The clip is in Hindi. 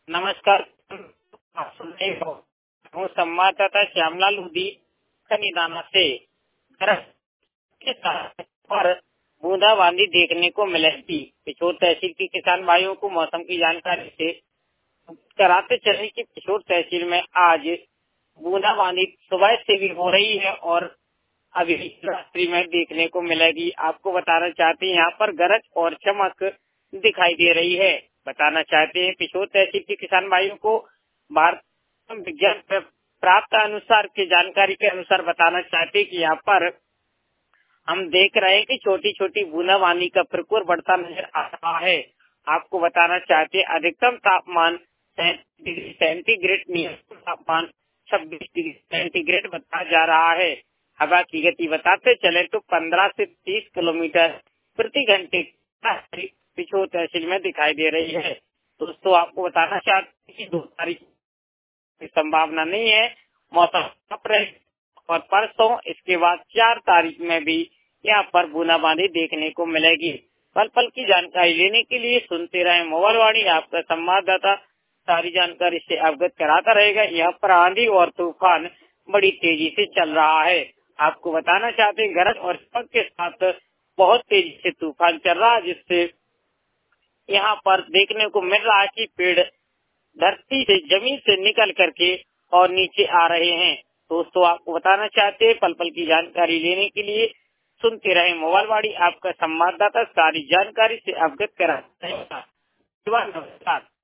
नमस्कार। आप सुन रहे हो, हूँ संवाददाता श्यामलाल लूधी खनीदाना से। गरज के साथ पर बूंदाबांदी देखने को मिलेगी। पिछोर तहसील के किसान भाइयों को मौसम की जानकारी से कराते चले कि पिछोर तहसील में आज बूंदाबांदी सुबह से भी हो रही है और अभी रात्रि में देखने को मिलेगी। आपको बताना चाहते हैं, यहाँ पर गरज और चमक दिखाई दे रही है। बताना चाहते हैं, पिछोर तहसील के किसान भाइयों को भारत विज्ञान प्राप्त अनुसार की जानकारी के अनुसार बताना चाहते हैं कि यहाँ पर हम देख रहे हैं कि छोटी छोटी बूंदाबांदी का प्रकोप बढ़ता नजर आ रहा है। आपको बताना चाहते हैं, अधिकतम तापमान 37 डिग्री सेंटीग्रेड, न्यूनतम तापमान 26 डिग्री सेंटीग्रेड बताया जा रहा है। हवा की गति बताते चले तो 15 से 30 किलोमीटर प्रति घंटे पिछोर तहसील में दिखाई दे रही है। दोस्तों, आपको बताना चाहते हैं कि 2 तारीख की संभावना नहीं है, मौसम साफ रहेगा और परसों इसके बाद 4 तारीख में भी यहाँ पर बूंदाबांदी देखने को मिलेगी। पल पल की जानकारी लेने के लिए सुनते रहे मोबाइल वाणी, आपका संवाददाता सारी जानकारी से अवगत कराता रहेगा। यहाँ पर आंधी और तूफान बड़ी तेजी से चल रहा है। आपको बताना चाहते हैं, गरज और चमक के साथ बहुत तेजी से तूफान चल रहा है, जिससे यहाँ पर देखने को मिल रहा है कि पेड़ धरती से, जमीन से निकल करके और नीचे आ रहे हैं। दोस्तों, आपको बताना चाहते हैं, पल पल की जानकारी लेने के लिए सुनते रहे मोबाइल वाणी, आपका संवाददाता सारी जानकारी से अवगत कराता है। नमस्कार।